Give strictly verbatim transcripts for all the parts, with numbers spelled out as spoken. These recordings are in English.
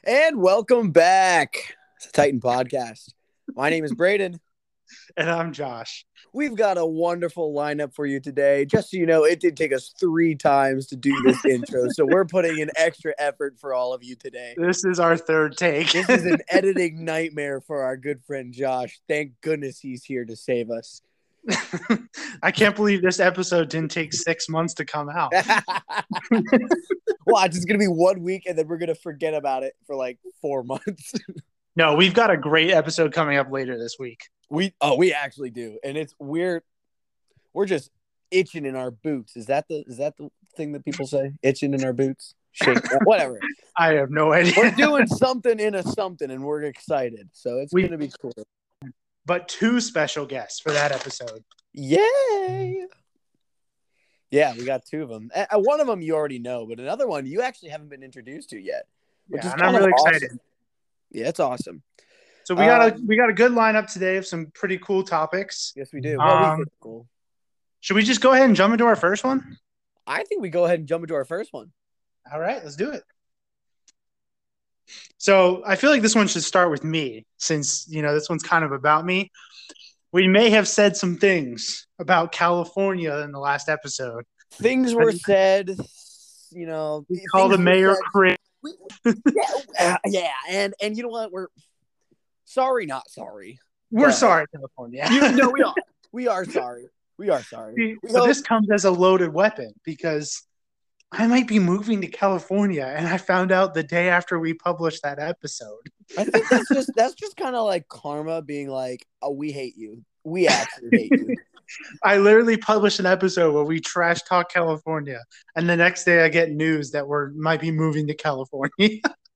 And welcome back to Titan Podcast. My name is Braden. And I'm Josh. We've got a wonderful lineup for you today. Just so you know, it did take us three times to do this intro, so we're putting in extra effort for all of you today. This is our third take. This is an editing nightmare for our good friend Josh. Thank goodness he's here to save us. I can't believe this episode didn't take six months to come out. Watch, it's going to be one week, and then we're going to forget about it for like four months. No, we've got a great episode coming up later this week. We oh, we actually do, and it's we're we're just itching in our boots. Is that the is that the thing that people say? Itching in our boots, shake, whatever. I have no idea. We're doing something in a something, and we're excited. So it's We- gonna be cool. But two special guests for that episode. Yay! Yeah, we got two of them. Uh, one of them you already know, but another one you actually haven't been introduced to yet. Which Yeah, is and I'm kind of really awesome. excited. Yeah, it's awesome. So we got a Um, we got a good lineup today of some pretty cool topics. Yes, we do. Well, we Um, think cool. Should we just go ahead and jump into our first one? I think we go ahead and jump into our first one. All right, let's do it. So I feel like this one should start with me, since you know this one's kind of about me. We may have said some things about California in the last episode. Things were said, you know. We call the things were mayor said- Chris. We, yeah, uh, yeah, and and you know what? We're sorry, not sorry. We're But- sorry, California. You, no, we are. We are sorry. We are sorry. See, We so hope- this comes as a loaded weapon because I might be moving to California, and I found out the day after we published that episode. I think that's just that's just kind of like karma being like, oh, we hate you. We actually hate you. I literally published an episode where we trash talk California, and the next day I get news that we're might be moving to California.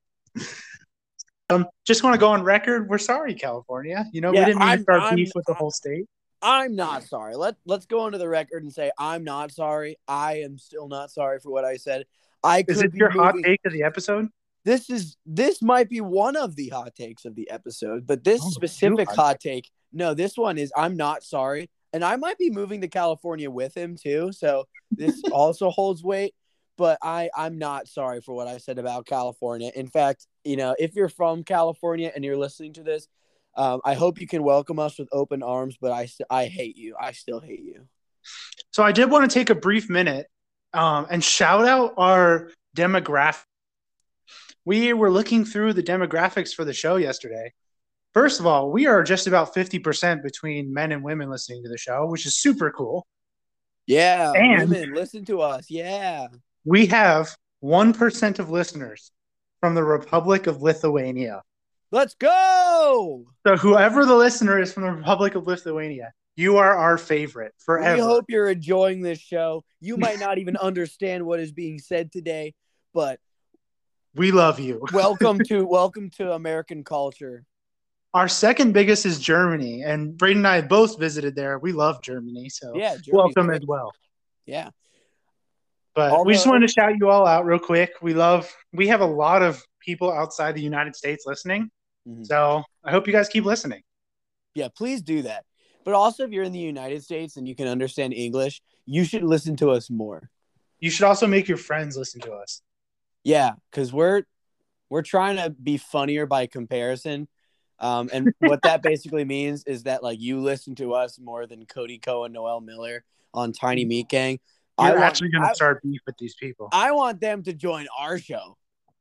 um, just want to go on record. We're sorry, California. You know, Yeah, we didn't mean I'm- to start I'm- beef with the whole state. I'm not sorry. Let let's go into the record and say I'm not sorry. I am still not sorry for what I said. I could Is it be your hot moving- take of the episode? This is this might be one of the hot takes of the episode, but this Oh, specific you hot take, no, this one is I'm not sorry, and I might be moving to California with him too, so this also holds weight. But I I'm not sorry for what I said about California. In fact, you know, if you're from California and you're listening to this, um, I hope you can welcome us with open arms. But I st- I hate you. I still hate you. So I did want to take a brief minute um, and shout out our demographic. We were looking through the demographics for the show yesterday. First of all, we are just about fifty percent between men and women listening to the show, which is super cool. Yeah, And- women, listen to us. Yeah. We have one percent of listeners from the Republic of Lithuania. Let's go. So whoever the listener is from the Republic of Lithuania, you are our favorite forever. We hope you're enjoying this show. You might not even understand what is being said today, but We love you. welcome to welcome to American culture. Our second biggest is Germany, and Braden and I both visited there. We love Germany, so Yeah, Germany's welcome great. as well. Yeah. But we just Although- wanted to shout you all out real quick. We love, we have a lot of people outside the United States listening, Mhm. so I hope you guys keep listening. Yeah, please do that. But also, if you're in the United States and you can understand English, you should listen to us more. You should also make your friends listen to us. Yeah, because we're we're trying to be funnier by comparison. Um, and what that basically means is that like you listen to us more than Cody Ko and Noel Miller on Tiny Meat Gang. I You're want- actually going I- to start beef with these people. I want them to join our show.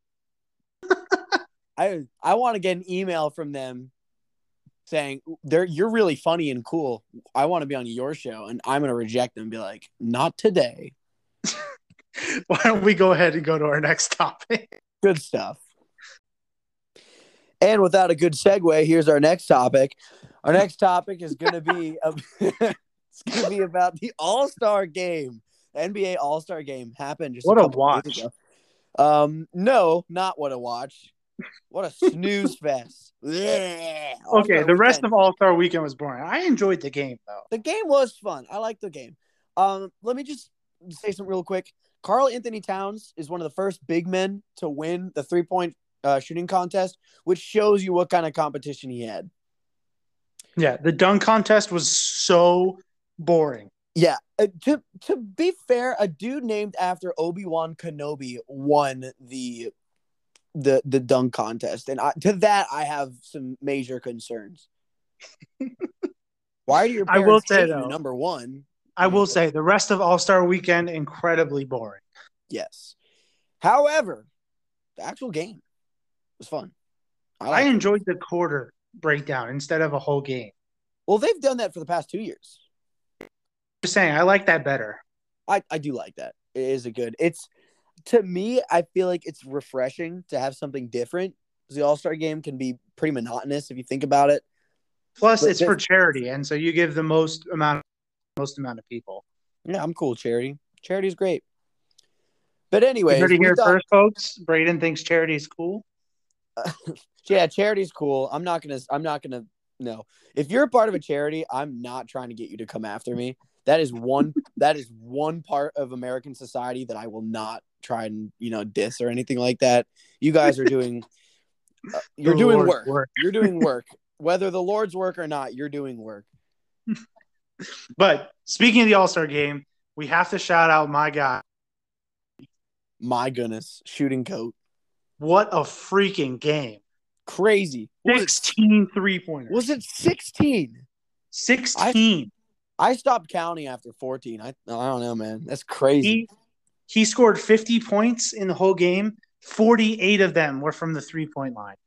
I I want to get an email from them saying they're you're really funny and cool. I want to be on your show, and I'm gonna reject them and be like, not today. Why don't we go ahead and go to our next topic? Good stuff. And without a good segue, here's our next topic. Our next topic is gonna be a, it's gonna be about the All Star Game. The N B A All Star Game happened just What a couple watch. days ago. Um, no, not what a watch. What a snooze fest. Yeah. Okay, All-Star the rest Weekend. of All Star Weekend was boring. I enjoyed the game, though. The game was fun. I like the game. Um, let me just say something real quick. Karl Anthony Towns is one of the first big men to win the three-point uh, shooting contest, which shows you what kind of competition he had. Yeah, the dunk contest was so boring. Yeah. Uh, to to be fair, a dude named after Obi-Wan Kenobi won the the the dunk contest, and I, to that I have some major concerns. Why do your I will parents say hate you? though, Number one, I will say the rest of All Star Weekend incredibly boring. yes. However, the actual game was fun. I, I liked it. enjoyed the quarter breakdown instead of a whole game. Well, they've done that for the past two years. Just saying, I like that better. I, I do like that. It is a good. It's to me, I feel like it's refreshing to have something different. The All Star game can be pretty monotonous if you think about it. Plus, But it's this- for charity, and so you give the most amount, most amount of people. Yeah, I'm cool. Charity, charity's great. But You anyways, heard it we here thought, first, folks. Braden thinks charity is cool. yeah, charity's cool. I'm not gonna. I'm not gonna. No, if you're a part of a charity, I'm not trying to get you to come after me. That is one. that is one part of American society that I will not try and you know diss or anything like that. You guys are doing. Uh, you're The doing Lord's work. work. You're doing work. Whether the Lord's work or not, you're doing work. But speaking of the All Star game, we have to shout out my guy. My goodness, shooting coat, What a freaking game! crazy. Was it, sixteen three pointers. was it sixteen? sixteen? I stopped counting after fourteen. I I don't know, man. That's crazy. He he scored fifty points in the whole game. forty-eight of them were from the three point line.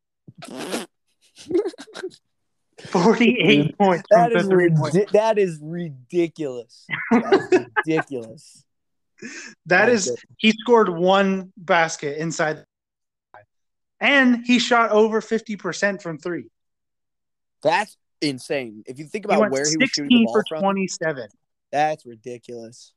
forty-eight points from That the is three point. ridi- that is ridiculous. That is ridiculous. That My is, goodness. he scored one basket inside, the line. And he shot over fifty percent from three. That's insane. If you think He about went where he was shooting the sixteen ball for from, twenty-seven. that's ridiculous.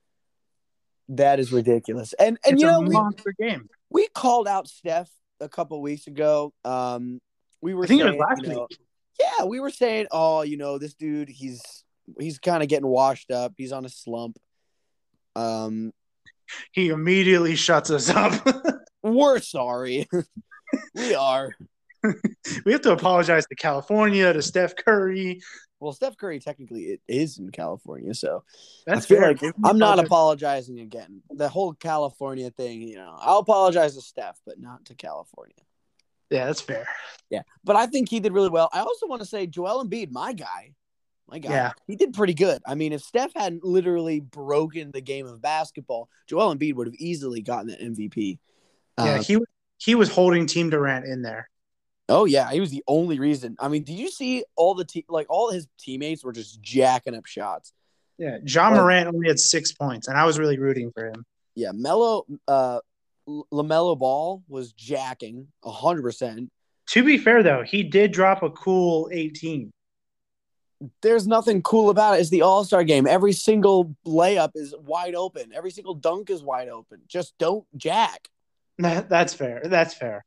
That is ridiculous. And and It's you a know we, monster game. we called out Steph a couple weeks ago. Um, we were I think it saying, was last you know, week. yeah, we were saying, oh, you know, this dude, he's he's kind of getting washed up. He's on a slump. Um, He immediately shuts us up. we're sorry. We are. We have to apologize to California, to Steph Curry. Well, Steph Curry technically it is in California, so That's I feel fair. like Give me I'm not apologize. apologizing again. The whole California thing, you know, I'll apologize to Steph, but not to California. Yeah, that's fair. Yeah, but I think he did really well. I also want to say Joel Embiid, my guy, my guy, Yeah. he did pretty good. I mean, if Steph hadn't literally broken the game of basketball, Joel Embiid would have easily gotten the M V P. Yeah, Uh, he he was holding Team Durant in there. oh yeah, he was the only reason. I mean, did you see all the te- like all his teammates were just jacking up shots? Yeah, John Like- Morant only had six points, and I was really rooting for him. Yeah, Melo, uh, LaMelo Ball was jacking a hundred percent. To be fair, though, he did drop a cool eighteen. There's nothing cool about it. It's the All Star game. Every single layup is wide open. Every single dunk is wide open. Just don't jack. That, that's fair. That's fair.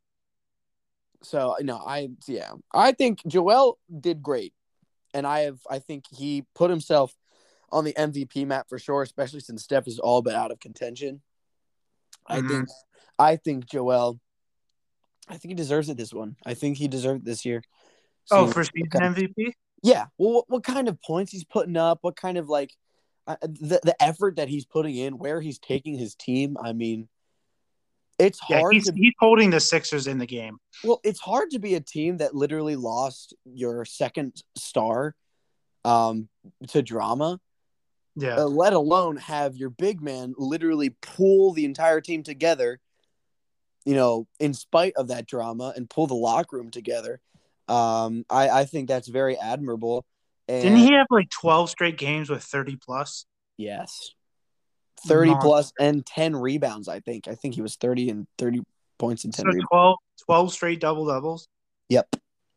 So no, I yeah, I think Joel did great, and I have I think he put himself on the M V P map for sure, especially since Steph is all but out of contention. I Mhm. think I think Joel, I think he deserves it this one. I think he deserved it this year. Oh, Seeing for what season kind of- M V P? yeah. Well, what, what kind of points he's putting up? What kind of like uh, the the effort that he's putting in? Where he's taking his team? I mean, it's Yeah, hard he's, to he's holding the Sixers in the game. well, it's hard to be a team that literally lost your second star um, to drama, Yeah. uh, let alone have your big man literally pull the entire team together, you know, in spite of that drama and pull the locker room together. Um, I, I think that's very admirable. And Didn't he have like twelve straight games with thirty plus? yes. thirty Monster. plus and ten rebounds, I think. I think he was thirty and thirty points and ten So rebounds. twelve, twelve straight double doubles? Yep.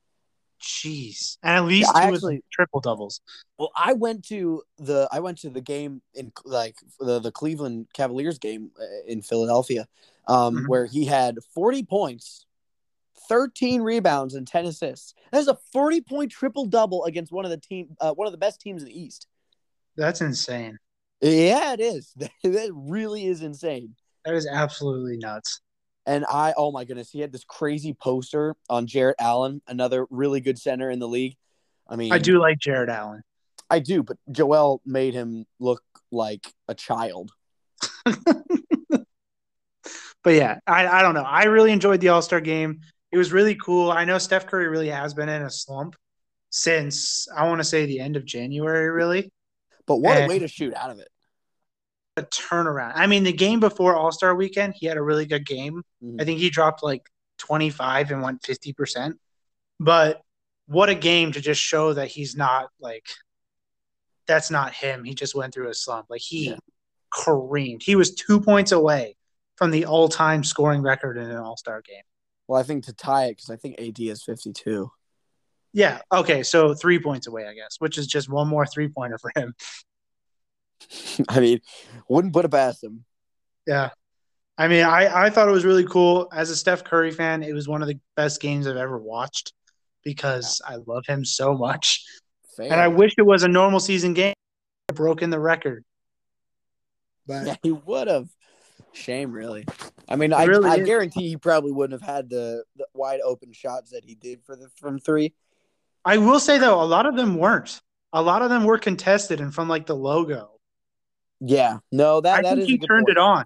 Jeez. And at least Yeah, I two actually- triple doubles. Well, I went to the I went to the game in like the, the Cleveland Cavaliers game uh, in Philadelphia, um, Mhm. where he had forty points, thirteen rebounds, and ten assists. That's a forty point triple double against one of the team, uh, one of the best teams in the East. That's insane. Yeah, it is. That really is insane. That is absolutely nuts. And I, oh my goodness, he had this crazy poster on Jarrett Allen, another really good center in the league. I mean, I do like Jared Allen. I do, but Joel made him look like a child. But yeah, I, I don't know. I really enjoyed the All-Star game. It was really cool. I know Steph Curry really has been in a slump since, I want to say, the end of January, really. But what And a way to shoot out of it. A turnaround. I mean, the game before All-Star weekend, he had a really good game. Mhm. I think he dropped like twenty-five and went fifty percent. But what a game to just show that he's not like – that's not him. He just went through a slump. Like, he Yeah. careened. He was two points away from the all-time scoring record in an All-Star game. Well, I think to tie it, because I think A D is fifty-two. Yeah, okay, so three points away, I guess, which is just one more three-pointer for him. I mean, wouldn't put it past him. Yeah. I mean, I, I thought it was really cool. As a Steph Curry fan, it was one of the best games I've ever watched because I love him so much. Fair. And I wish it was a normal season game. Broken the record. But Yeah, he would have. Shame, really. I mean, I, really I is. guarantee he probably wouldn't have had the, the wide open shots that he did for the from three. I will say, though, a lot of them weren't. A lot of them were contested and from, like, the logo. Yeah, no, that I that think is he a good turned point. it on.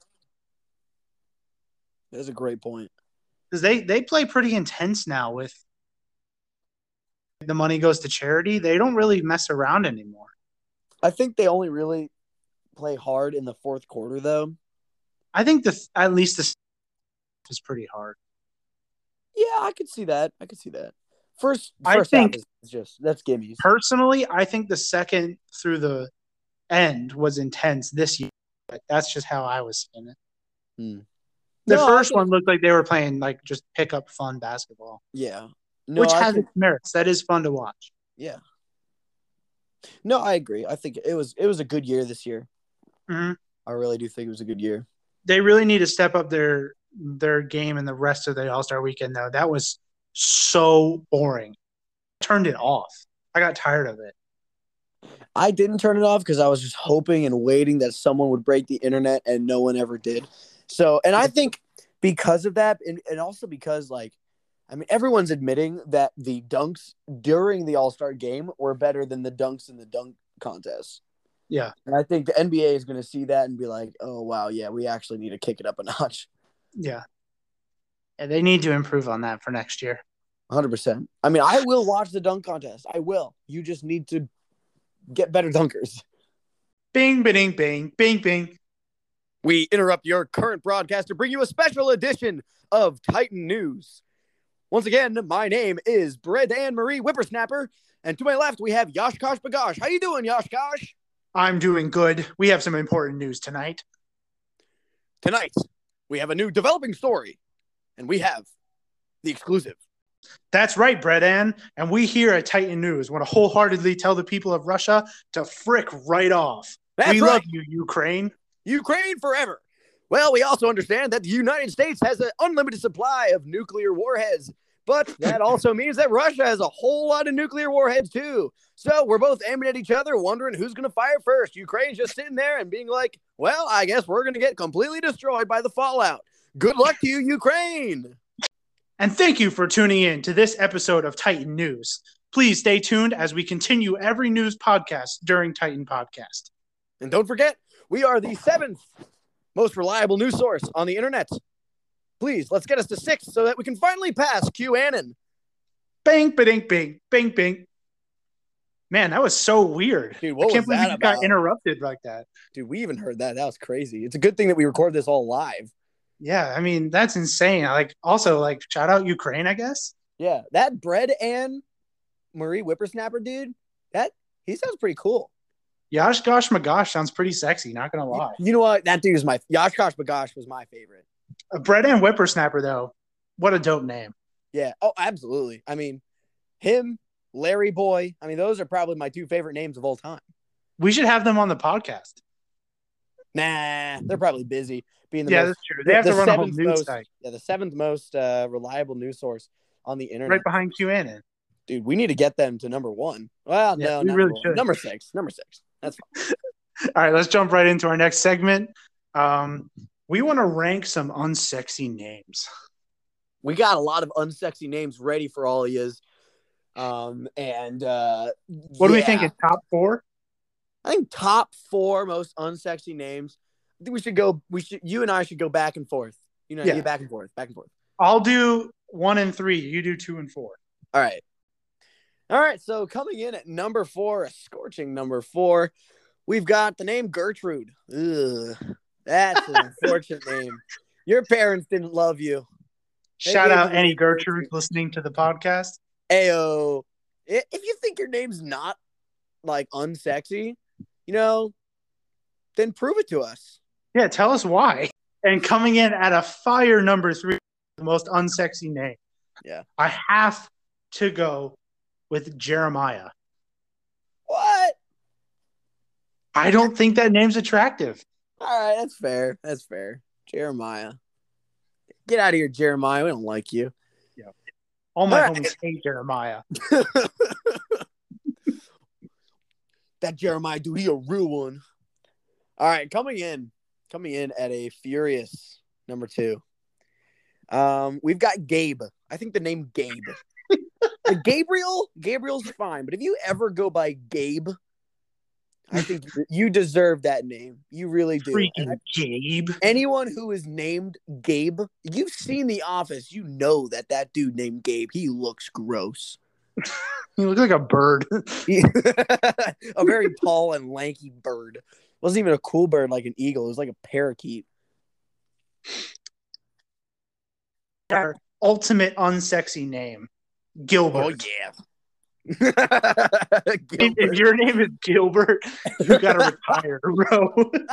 That is a great point. Because they, they play pretty intense now with the money goes to charity. They don't really mess around anymore. I think they only really play hard in the fourth quarter, though. I think the at least the is pretty hard. Yeah, I could see that. I could see that. First, I first think- half is just that's gimmies. Personally, I think the second through the end was intense this year. But that's just how I was seeing it. Hmm. The No, I first can- one looked like they were playing like just pick up fun basketball, Yeah, no, which I has think- its merits. That is fun to watch. yeah. No, I agree. I think it was it was a good year this year. Mhm. I really do think it was a good year. They really need to step up their their game in the rest of the All-Star weekend, though. That was so boring. I turned it off. I got tired of it. I didn't turn it off because I was just hoping and waiting that someone would break the internet, and no one ever did. So, and I think because of that, and, and also because, like, I mean, everyone's admitting that the dunks during the All-Star game were better than the dunks in the dunk contest. Yeah. And I think the N B A is going to see that and be like, oh, wow, yeah, we actually need to kick it up a notch. Yeah. And they need to improve on that for next year. one hundred percent. I mean, I will watch the dunk contest. I will. You just need to get better dunkers. Bing, bing, bing, bing, bing. We interrupt your current broadcast to bring you a special edition of Titan News. Once again, my name is Brett Ann Marie Whippersnapper, and to my left we have Yashkosh Bagosh. How you doing, Yashkosh? I'm doing good. We have some important news tonight. Tonight, we have a new developing story, and we have the exclusive. That's right, Brett Ann. And we here at Titan News want to wholeheartedly tell the people of Russia to frick right off. That's we right. love you, Ukraine. Ukraine forever. Well, we also understand that the United States has an unlimited supply of nuclear warheads, but that also means that Russia has a whole lot of nuclear warheads too. So we're both aiming at each other, wondering who's going to fire first. Ukraine's just sitting there and being like, well, I guess we're going to get completely destroyed by the fallout. Good luck to you, Ukraine. And thank you for tuning in to this episode of Titan News. Please stay tuned as we continue every news podcast during Titan Podcast. And don't forget, we are the seventh most reliable news source on the internet. Please, let's get us to six so that we can finally pass QAnon. Bang, bing, bing, bing, bing. Man, that was so weird. Dude, what I can't was believe that you about? got interrupted like that. Dude, we even heard that. That was crazy. It's a good thing that we record this all live. Yeah, I mean, that's insane. I like also like shout out Ukraine, I guess. Yeah, that Bread and Marie Whippersnapper dude, that he sounds pretty cool. Yash Gosh Magosh sounds pretty sexy, not gonna lie. You know what? That dude is my Yashkosh Bagosh was my favorite. Uh, Bread and Whippersnapper, though, what a dope name. Yeah. Oh, absolutely. I mean, him, Larry Boy. I mean, those are probably my two favorite names of all time. We should have them on the podcast. Nah, they're probably busy being the Yeah, most, that's true. They have the to run a whole seventh news most, site yeah, the seventh most uh, reliable news source on the internet. right behind QAnon. Dude, we need to get them to number one. Well, Yeah, no, we not really number, one. should. number six. Number six. That's fine. All right, let's jump right into our next segment. Um, we want to rank some unsexy names. We got a lot of unsexy names ready for all of yous. Um, and uh, What do we yeah. think is top four? I think top four most unsexy names. I think we should go. We should. You and I should go back and forth. You know, Yeah. you back and forth, back and forth. I'll do one and three. You do two and four. All right. All right. So coming in at number four, a scorching number four, we've got the name Gertrude. Ugh, that's an unfortunate name. Your parents didn't love you. They Shout gave out you the any name Gertrude listening to the podcast. Ayo. If you think your name's not like unsexy, you know, then prove it to us. Yeah, tell us why. And coming in at a fire number three, the most unsexy name. Yeah. I have to go with Jeremiah. What? I don't think that name's attractive. All right, that's fair. That's fair. Jeremiah. Get out of here, Jeremiah. We don't like you. Yeah. All my All right. homies hate Jeremiah. That Jeremiah dude, he a real one. All right, coming in, coming in at a furious number two. Um, we've got Gabe. I think the name Gabe. Uh, Gabriel, Gabriel's fine, but if you ever go by Gabe, I think you deserve that name. You really do. And Freaking I- Gabe. anyone who is named Gabe, you've seen The Office. You know that that dude named Gabe, he looks gross. He looks like a bird. A very tall and lanky bird. Wasn't even a cool bird like an eagle. It was like a parakeet. Our ultimate unsexy name, Gilbert. Oh yeah. If, if your name is Gilbert, you gotta retire, bro.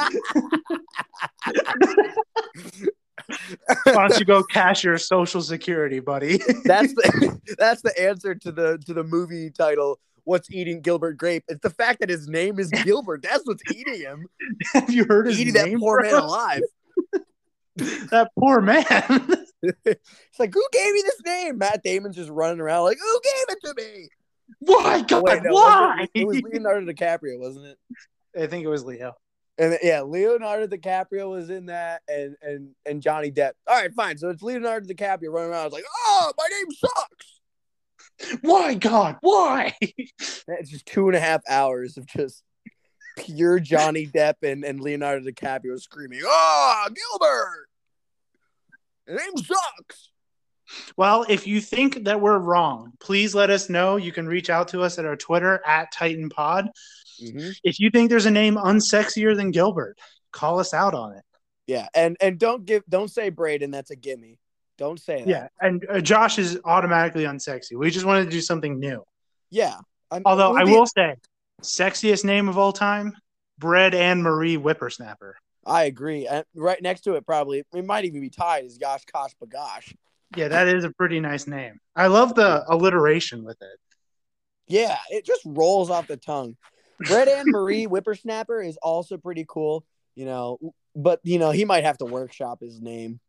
Why don't you go cash your Social Security, buddy? that's the that's the answer to the to the movie title. What's eating Gilbert Grape? It's the fact that his name is Gilbert. That's what's eating him. Have you heard his Eating name? that poor bro? man alive. That poor man. It's like, who gave me this name? Matt Damon's just running around like, who gave it to me? Why, God? Oh, wait, no, why? wasn't It, it was Leonardo DiCaprio, wasn't it? I think it was Leo. And yeah, Leonardo DiCaprio was in that, and and and Johnny Depp. All right, fine. So it's Leonardo DiCaprio running around. It's like, oh, my name sucks. Why, God? Why? It's just two and a half hours of just pure Johnny Depp and, and Leonardo DiCaprio screaming, oh, Gilbert, the name sucks. Well, if you think that we're wrong, please let us know. You can reach out to us at our Twitter at Titan Pod. Mm-hmm. If you think there's a name unsexier than Gilbert, call us out on it. Yeah, and and don't give don't say Braden. That's a gimme. Don't say that. Yeah, and uh, Josh is automatically unsexy. We just wanted to do something new. Yeah. I'm, Although I be, will say, sexiest name of all time, Bread Anne Marie Whippersnapper. I agree. And right next to it, probably it might even be tied is Gosh Kosh Bagosh. Yeah, that is a pretty nice name. I love the alliteration with it. Yeah, it just rolls off the tongue. Bread Anne Marie Whippersnapper is also pretty cool, you know, but you know he might have to workshop his name.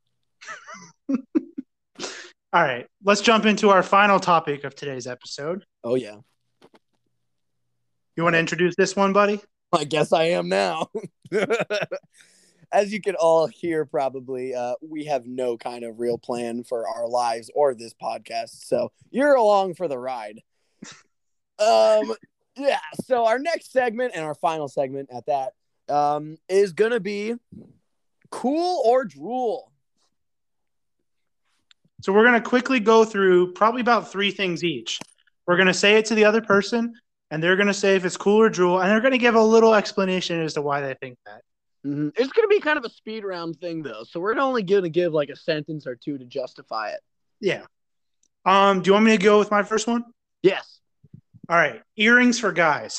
All right, let's jump into our final topic of today's episode. Oh yeah, you want to introduce this one, buddy? I guess I am now. As you can all hear, probably, uh, we have no kind of real plan for our lives or this podcast, so you're along for the ride. Um, yeah. So our next segment and our final segment at that um is gonna be cool or drool. So we're going to quickly go through probably about three things each. We're going to say it to the other person, and they're going to say if it's cool or drool, and they're going to give a little explanation as to why they think that. Mm-hmm. It's going to be kind of a speed round thing, though, so we're only going to give like a sentence or two to justify it. Yeah. Um. Do you want me to go with my first one? Yes. All right. Earrings for guys.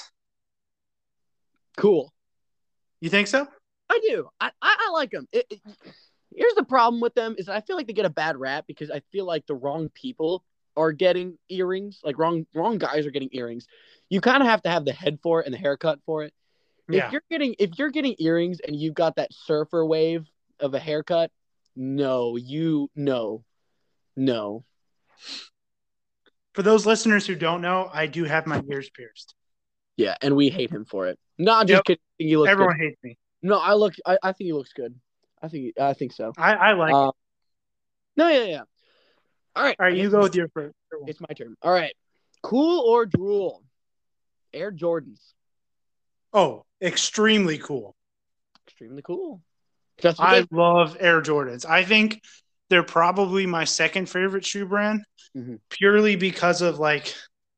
Cool. You think so? I do. I, I, I like them. It, it, here's the problem with them is I feel like they get a bad rap because I feel like the wrong people are getting earrings. Like wrong wrong guys are getting earrings. You kind of have to have the head for it and the haircut for it. Yeah. If you're getting if you're getting earrings and you've got that surfer wave of a haircut, no, you no, no. For those listeners who don't know, I do have my ears pierced. Yeah, and we hate him for it. No, I'm just Yep. kidding. He looks Everyone good. hates me. No, I look. I, I think he looks good. I think. I think so. I, I like Um, it. No, yeah, yeah. All right. All right, I you guess go it's- with your first. It's my turn. All right. Cool or drool? Air Jordans. Oh, extremely cool. Extremely cool. That's what I they- love Air Jordans. I think they're probably my second favorite shoe brand, mm-hmm. purely because of like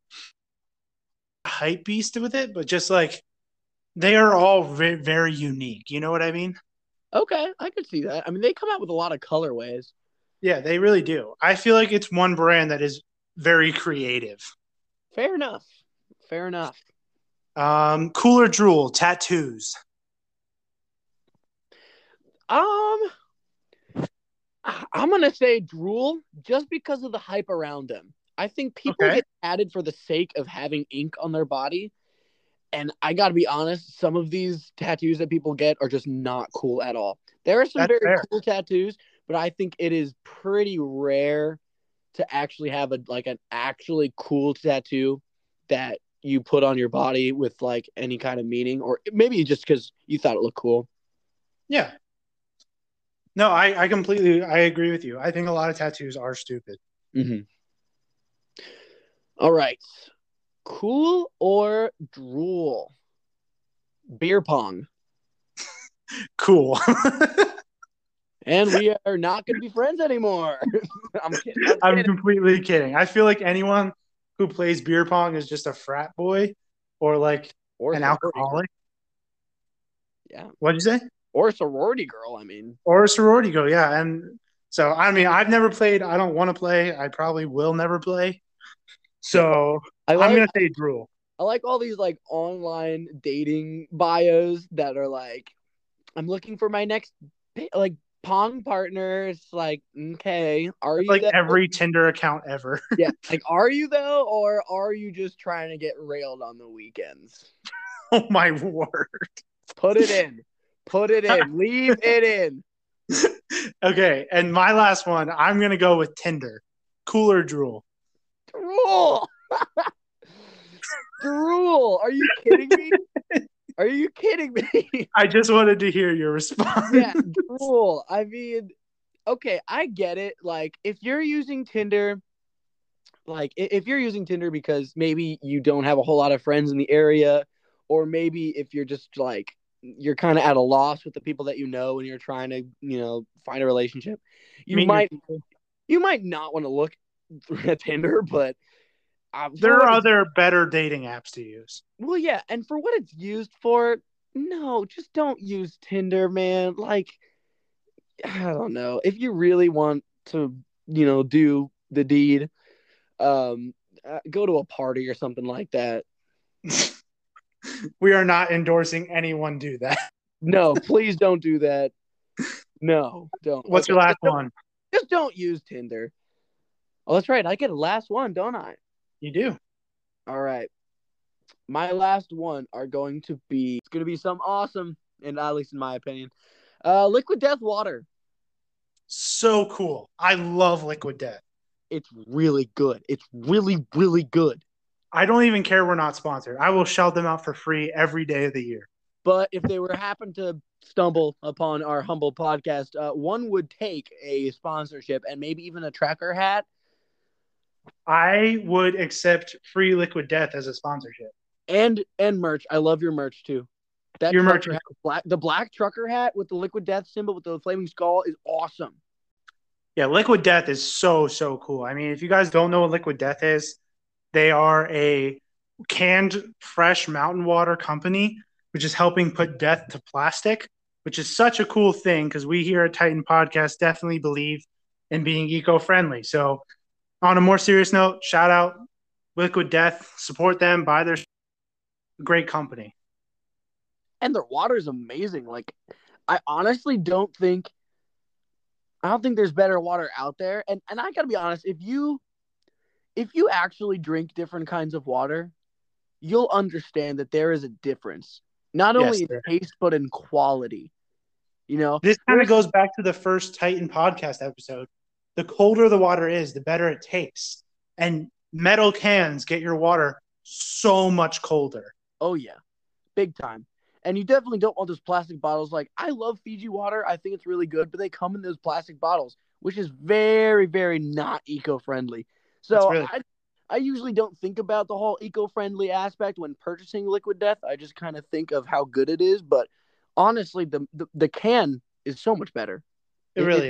hype beast with it, but just like they are all very, very unique. You know what I mean? Okay, I could see that. I mean, they come out with a lot of colorways. Yeah, they really do. I feel like it's one brand that is very creative. Fair enough. Fair enough. Um, Cooler Drool tattoos. Um, I'm gonna say Drool just because of the hype around them. I think people Okay. get added for the sake of having ink on their body. And I got to be honest, some of these tattoos that people get are just not cool at all. There are some That's very fair. cool tattoos, but I think it is pretty rare to actually have a like an actually cool tattoo that you put on your body with like any kind of meaning, or maybe just because you thought it looked cool. Yeah. No, I, I completely I agree with you. I think a lot of tattoos are stupid. Mm-hmm. All right. Cool or drool? Beer pong. Cool. And we are not going to be friends anymore. I'm kidding. I'm, I'm kidding. completely kidding. I feel like anyone who plays beer pong is just a frat boy or like or an sorority alcoholic. Girl. Yeah. What'd you say? Or a sorority girl, I mean. Or a sorority girl, yeah. And so, I mean, I've never played. I don't want to play. I probably will never play. So I like, I'm going to say drool. I like all these like online dating bios that are like, I'm looking for my next like pong partner. It's like, okay, are It's you like though? every Tinder account ever. Yeah, like, are you though, or are you just trying to get railed on the weekends? Oh my word! Put it in, put it in, leave it in. Okay, and my last one, I'm gonna go with Tinder. Cooler drool. Drool. Drool. Are you kidding me? Are you kidding me? I just wanted to hear your response. Yeah, drool. I mean, okay, I get it. Like, if you're using Tinder, like, if you're using Tinder because maybe you don't have a whole lot of friends in the area, or maybe if you're just like, you're kind of at a loss with the people that you know and you're trying to, you know, find a relationship, you Mean might, you might not want to look through Tinder, but uh, there are other better dating apps to use. Well, yeah, and for what it's used for, no, just don't use Tinder, man. Like, I don't know. If you really want to, you know, do the deed, um, uh, go to a party or something like that. We are not endorsing anyone do that. No, please don't do that. No, don't. What's okay. your last just one? Just don't use Tinder. Oh, that's right. I get a last one, don't I? You do. All right. My last one are going to be, it's going to be some awesome, and at least in my opinion, uh, Liquid Death water. So cool. I love Liquid Death. It's really good. It's really, really good. I don't even care we're not sponsored. I will shout them out for free every day of the year. But if they were happen to stumble upon our humble podcast, uh, one would take a sponsorship and maybe even a tracker hat. I would accept free Liquid Death as a sponsorship. And and merch. I love your merch too. That your merch hat, is black, the black trucker hat with the Liquid Death symbol with the flaming skull is awesome. Yeah, Liquid Death is so, so cool. I mean, if you guys don't know what Liquid Death is, they are a canned fresh mountain water company, which is helping put death to plastic, which is such a cool thing because we here at Titan Podcast definitely believe in being eco-friendly. So on a more serious note, shout out Liquid Death, support them, buy their great company. And their water is amazing. Like, I honestly don't think, I don't think there's better water out there. And and I gotta be honest, if you, if you actually drink different kinds of water, you'll understand that there is a difference, not only yes, in taste but in quality. You know, this kind of goes back to the first Titan Podcast episode. The colder the water is, the better it tastes. And metal cans get your water so much colder. Oh yeah, big time. And you definitely don't want those plastic bottles. Like, I love Fiji water. I think it's really good, but they come in those plastic bottles, which is very, very not eco-friendly. So really- I, I usually don't think about the whole eco-friendly aspect when purchasing Liquid Death. I just kind of think of how good it is. But honestly, the, the, the can is so much better. It, it really is.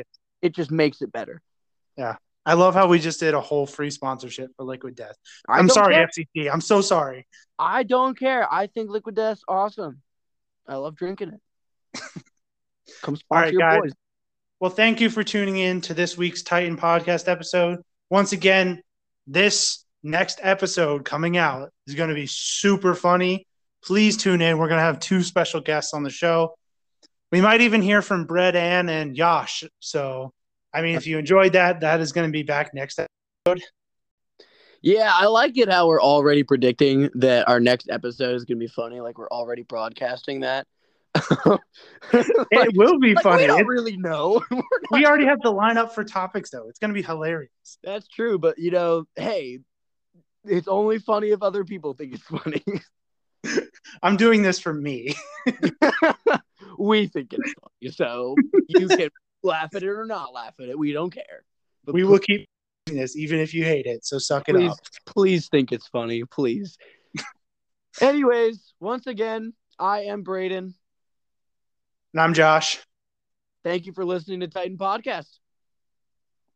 it just makes it better. Yeah. I love how we just did a whole free sponsorship for Liquid Death. I I'm don't sorry, care. F C T. I'm so sorry. I don't care. I think Liquid Death's awesome. I love drinking it. Come sponsor All right, your guys. boys. Well, thank you for tuning in to this week's Titan Podcast episode. Once again, this next episode coming out is going to be super funny. Please tune in. We're going to have two special guests on the show. We might even hear from Brett Ann and Yash. So, I mean, if you enjoyed that, that is going to be back next episode. Yeah, I like it how we're already predicting that our next episode is going to be funny. Like, we're already broadcasting that. It like, will be like funny. We don't It, really know. we already have the lineup for topics, though. It's going to be hilarious. That's true. But, you know, hey, it's only funny if other people think it's funny. I'm doing this for me. We think it's funny. So you can laugh at it or not laugh at it. We don't care. But we please, will keep doing this even if you hate it. So suck it please, up. please think it's funny. Please. Anyways, once again, I am Braden. And I'm Josh. Thank you for listening to Titan Podcast.